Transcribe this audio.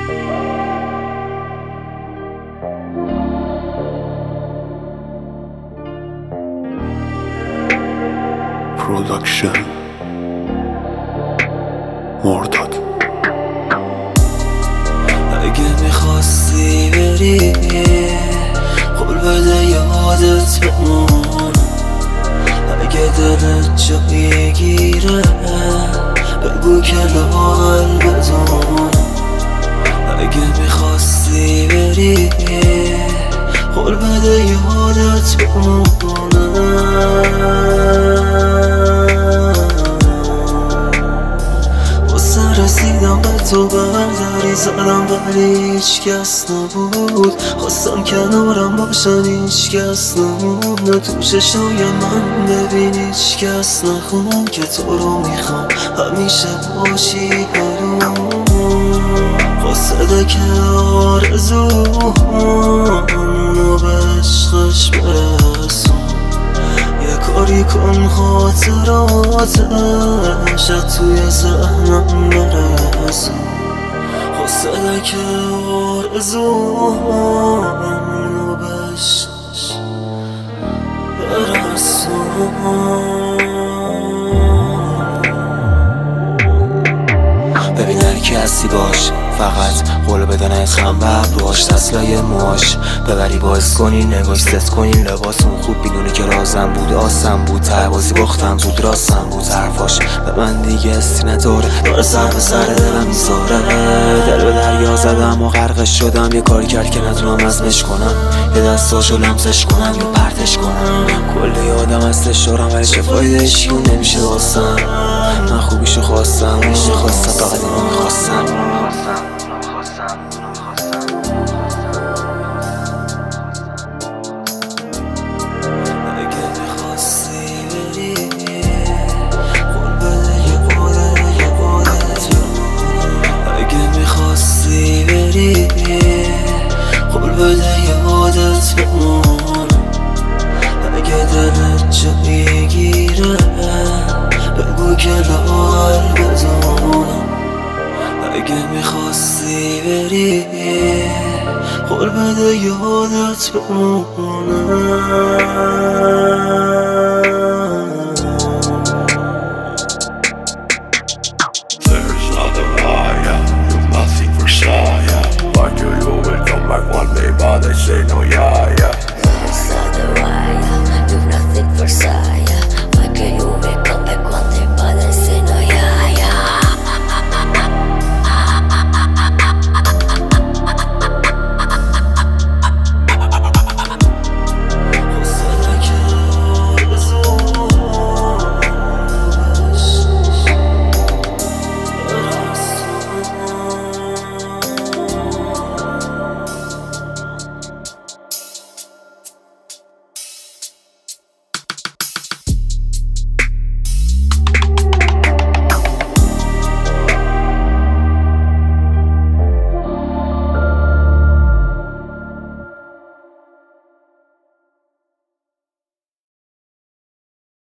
پروداکشن مرداد. اگه میخواستی بری قول بده یادت بمون، اگه دلت جایی گیره بگو که لاحل بدون. اگه میخواستی بری قول بده یادت بمونه، رسیدم به تو برداری زدم ولی هیچ کس نبود. خواستم کنارم باشن هیچ کس نمونه، تو چشای من ببین هیچ کس نخون که تو رو میخوام همیشه باشی برام. قصده که آرزومونو به عشقش برسون، یه کاری کن خاطراتش توی ذهنم برسون. قصده که آرزومونو به عشقش برسون. ببین هر کی هستی باش، فقط قول بدن از هم بب باش. دستلای موش ببری باز کنی، نگاش ست کنی لباسون خوب بدونی که رازم بود آسم بود. ته بازی باختم زود راستم بود، حرفاش به من دیگه استی نداره، داره سر به سر دلم میذاره. دل به دریا زدم و غرقش شدم، یه کاری کرد که نتونم ازمش کنم، یه دستاشو لمسش کنم یا پرتش کنم. کلی آدم هستش دارم ولی چه فایده هیچیون نمیشه واسم. من خوبیشو خواستم فقط اینو میخواستم. اگه میخواستی بری قول بده یه قولت بمونم، اگه میخواستی بری قول بده یادت بمونم، اگه دلت جایی گیره بگو که لاحل بدونم. اگه میخواستی بری قول بده یادت بمونه.